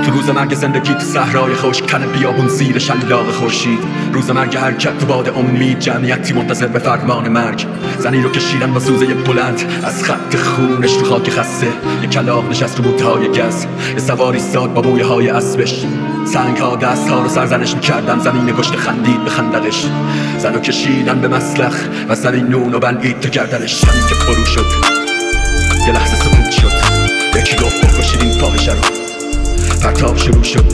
تو روز مرگ زندگی تو صحرای خشک، کن بیابون زیر شلاق خورشید. روز مرگ حرکت تو باد امید، جمعیتی منتظر به فرمان مرگ. زنی رو کشیدن با سوزه بلند از خط خونش تو خاک خسته. یه کلاغ نشست رو بوتهای گز، یه سواری ساد با مویه های اسبش. سنگ ها دست ها رو سرزنش میکردن، زمین کشته خندید به خندقش. زن رو کشیدن به مسلخ و سری نون و بلعید تو گردنش. همین که فرو شد یه لحظه سکوت شد، یکی گفت بکشید این فاحشه رو. پرتاب شروع شد،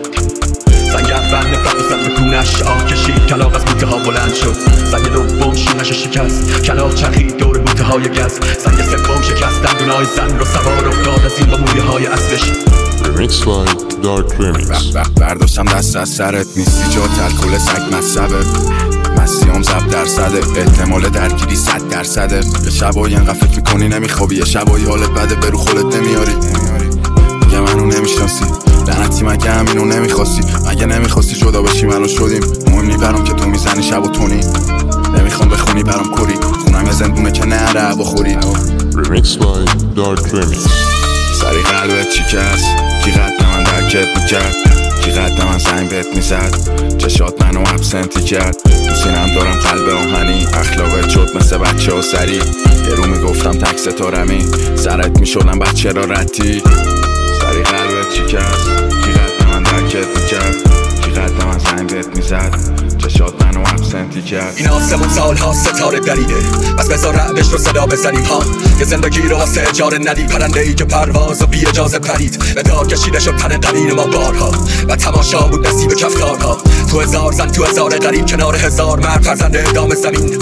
زنگ اول نفرت و سر به کونش آه کشید. کلاغ از بوته ها بلند شد، زنگ دوم شونش شکست. کلاغ چرخید دور بوته های گز، زنگ سوم شکست دندونای زن رو سوار افتاد از این با مویه های اسبش. Remix by Dark Remix. برداشتم دست از سرت، نیستی جا الکل سگ مصبه. مسیام 100%، احتمال درگیری 100%. یه شبایی انقدر فکر میکنی نمیخوابی، یه شبایی حالت بده برو خودت نمیاری. میگه منو نمیشناسی، لعنتی مگه همینو نمیخواستی؟ مگه نمیخواستی جدا بشی منو شدیم؟ مهم نی برام که تو میزنی شب و تونی. نمیخوام بخونی برام کری، خونم یه زندونه که نره هوا خوری. Remix by Dark Remix. سری قلبت چیکست؟ کی قد من درکت میکرد؟ کی قد من زنگ بهت میزد؟ چشات منو ابسنتی کرد. تو سینم دارم قلب آهنی، اخلاقت شد مثل بچه ها سری. یه رو میگفتم تک ستارمی، سرت میشدم بچه را رتی. سری قلبت چیکست؟ کی قد من درکت میکرد؟ کی قد من زنگ بهت میزد؟ چشات منو ابسنتی کرد. این آسمون سالها ستاره دریده، بس بذار رعدش رو صدا بزنیم ها. یه زندگی رو واسه اجاره ندی، پرنده ای که پرواز و بی اجازه پرید. به دار کشیده شد تن قنین ما بارها و تماشا بود نصیب کفتارها. تو هزار زن تو هزار غریب، کنار هزار مرد فرزند اعدام زمین.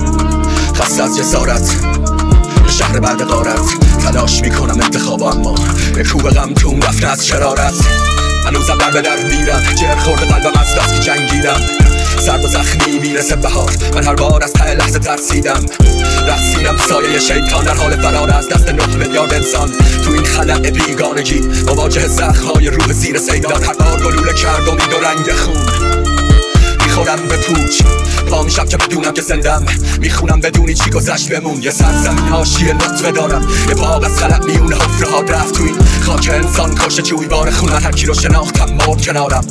خسته از جسارت یه شهر بعد غارت، تلاش میکنم انتخاب اما به کوه غم توم رفته از شرارت. هنوزم در به در میرم، جر خورده قلبم از دست که جنگیدم. سرد و زخمی میرسه بهار، من هر بار از ته لحظه ترسیدم. رقصیدم سایه شیطان در حال فرار از دست 9 میلیارد انسان. تو این خلأ بیگانگی مواجه زخم‌های روح زیر سیدان. هر بار گلوله کرد امید و رنگ خون، میخورم به پوچ پا میشم که بدونم که زندم. میخونم بدونی چی گذشت بمون. یه سرزمین حاشیه لطفه دارم، یه باغ از خلق میونه حفره ها رفت تو این خاک انسان کشه جویبار خون. من هر کی رو شناختم مرد کنارم.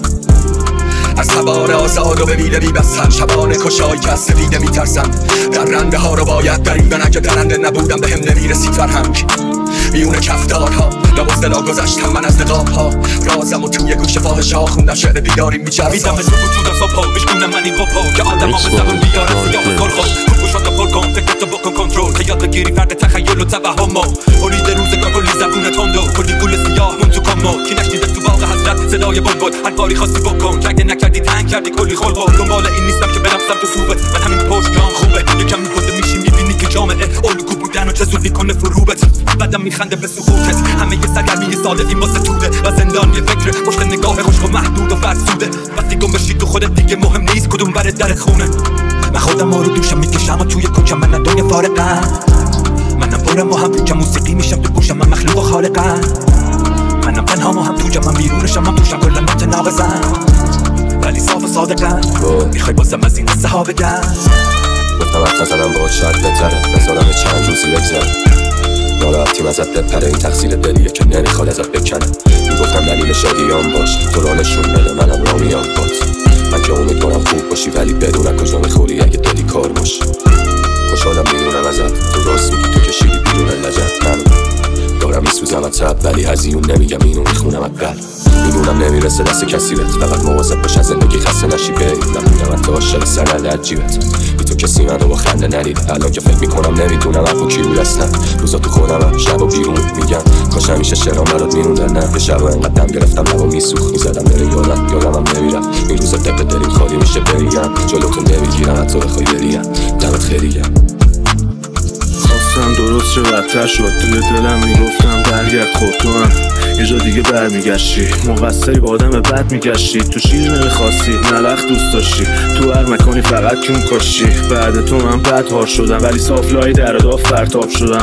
از تبار آزاد و بمیده میبستن، شبانه کشایی که از سفیده میترسن. در رنده ها رو باید دریدن، اگه درنده نبودم به هم نمیرسید فرهنگ. میونه کفتارها لبازدلا گذشتم من از نقاب ها. رازم و توی گوش فاحشه ها خوندم شعر بیداری میچرسم. میدم تو وجودم صبح میشکنم من این قپا که آدم ها به زبان بیارم سیاه کارخواب. خوبوشات پر کن فکرتو بکن کنترل، که یاد بگیری فرد تخیل و توهم. برید روزگار کلی زبون تندو، کلی گل سیاه مون تو کامو. کی نشنیده تو باغ حضرت صدای بلبل؟ هر کاری خواستی بکن، اگه نکردی تنگ کردی کلی خلق. دنبال این نیستم که برم سمت سوبه، من همین پشت جام خوبه. یکم میگنده میشی میبینی که جامعه الگو بودن و چه زود میکنه فروبت. بعدم میخنده به سقوطت، همه یه سرگرمی ساده این واسه توده. و زندان یه فکر پشت نگاه خشک و محدود و فرسوده. وقتی گم بشی تو خودت دیگه مهم نیست کدوم بر در خونه. من خودم رو دوشم میکشم و توی کوچم من دنیا فارقم. منم برم و هم توچم موسیقی میشم تو گوشم، من مخلوق و خالقم. منم تنها و هم توجم، من بیرونشم هم توشم کلا متناقضم. ولی صاف و صادقم، میخوای بازم از این قصه ها بگم. گفتم حرف نزنم باهات شاید بهتره، بذارم چند روزی بگذره. ناراحتیم ازت بپره، این تقصیر دلیه که نمیخواد ازت بکنه. میگفتم دلیل شادیام باش، تو را نشون بده منم رامیام بات. من که امیدوارم خوب باشی ولی بدون کجا میخوری اگه دادی کار باش. خوشحالم میدونم ازت، تو راست میگی تو کشیدی بیرون لجت. من دارم میسوزم از تب ولی هزیون نمیگم اینو میخونم از قلب. میدونم نمیرسه دست کسی بهت، فقط مواظب باش از زندگی خسته نشی بی. نبودم حتی عاشق سرنده از جیبت، بی تو کسی منو با خنده ندید. الان که فکر میکنم نمیدونم افو کی بود اصلا. روزا تو خودمم شب و بیرون میگم کاش همیشه شعرام برات میروندن. نه یه شب انقدر دم گرفتم لبا میسوخت، میزدم بره یادم هم نمیرم. این روزا دق دلیم خالی میشه بریم، جلوتون نمیگیرم حتی بخوای بریم. دمت خیلی خواستم درست شه بدتر شد، توی دلم میگفتم برگرد خود تو هم یه جا دیگه برمیگشتی. مقصری با آدم بد میگشتی، تو شیر نمیخواستی ملخ دوست داشتی. تو هر مکانی فقط کون کاشتی. بعد تو من بد هار شدم ولی صافلای در داف فرتاب شدم.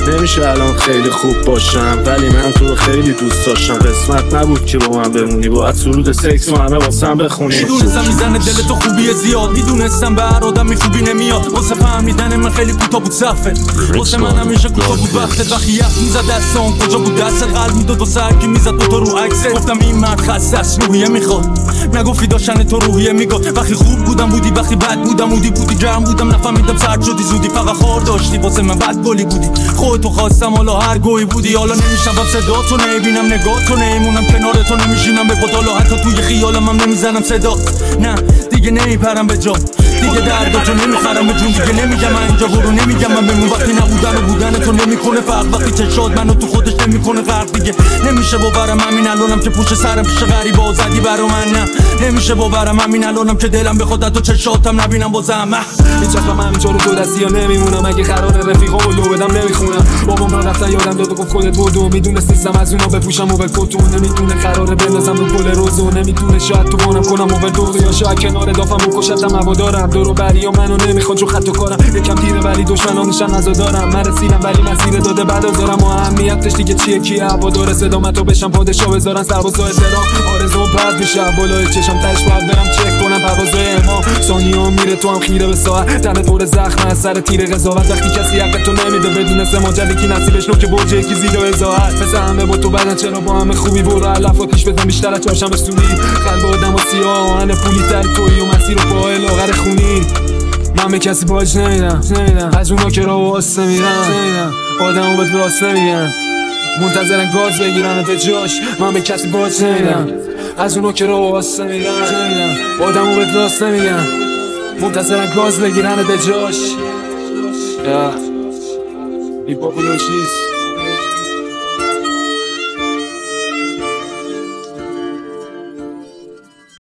نمیشه الان خیلی خوب باشم، ولی من تو رو خیلی دوست داشتم. قسمت نبود که با من بمونی، باید سرود سکس و همه واسم بخونی. میدونستم میزنه دل تو خوبی زیاد، میدونستم به هر آدمی خوبی نمیاد. واسه فهمیدن من خیلی کوتاه بود صفت، واسه من همیشه کوتاه بود وقتت. وقتی یخ میزد دستان کجا بود دستت، قلب میداد واسه هرکی میزد تو رو عکست. گفتم این مرد خسته است روحیه میخواد، نگفتی داشتن تو روحیه میگاد. وقتی خوب بودم بودی، وقتی بد بودم بودی گرم بودم نفهمیدم سرد شدی زودی. فقط خار داشتی واسه من بد گلی بودی، خودتو خواستم حالا هر گوی بودی. حالا نمیشنوم صداتو، نمیبینم نگاهتو، نمیمونم کنارتو، نمیشینم به پات. حالا حتی توی خیالم هم نمیزنم صدا. نه دیگه نمیپرم به جا، دیگه درداتو نمیخرم به جون. دیگه نمیگم من اینجا برو، نمیگم من بمون. وقتی نبودن و بودن تو نمیکنه فرق، وقتی چشات منو تو خودش نمیکنه غرق. دیگه نمیشه باورم همین الانم که پشت سرم پیش غریبا زدی برا من. نه نمیشه باورم همین الانم که دلم بخواد تو چشاتم نبینم بازم. هیچ وقت من اینجا رو دو دستی ها نمیمونم، اگه قرار رفیقامو لو بدم نمیخونم. بابام را رفتن یادم داد و گفت خودت بودو، میدونست نیستم از اونا بپوشم و کتون. نمیدونه قراره بندازم رو پل روزو، نمیدونه شاید تو بانم کنم اووردوز، یا شاید کنار دافم بکشتم هوادارم. دور و بریا منو نمیخواد چون خط و کارم یکم تیره ولی دشمنانشم نزادارم. من رسیدم ولی مسیر داده بعد دارم و اهمیتش دیگه چیه کیه هوادار صدامتو بشم پادشاه بذارن سربازا احترام. آرزوم پرد میشه بالای چشم تاش باید برم چک کنم پروازای امام. ثانیه‌ها میره تو هم خیره به ساعت، تنت پر زخم از سر تیر قضاوت. وقتی کسی حق تو نمیده بدون سماجت، یکی نصیبش نوک برج یکی زیر ازاحت. مثل همه با تو بدن چرا با همه خوبی برو علف آتیش بزن بیشتر از چهارشنبه سوری. قلب آدم و سیاه آهن پولی تر تویی و مسیر و پای لاغر خونی. من به کسی باج نمیدم از اونا که راه واسه میرن، آدمو بهت راست نمیگن، منتظرن گاز بگیرن به جاش. من به کسی باج نمیدم از اونا که راه واسه میرن، آدمو بهت راست نمیگن، منتظرن گاز بگیرن به جاش. هیپ هاپ چیست؟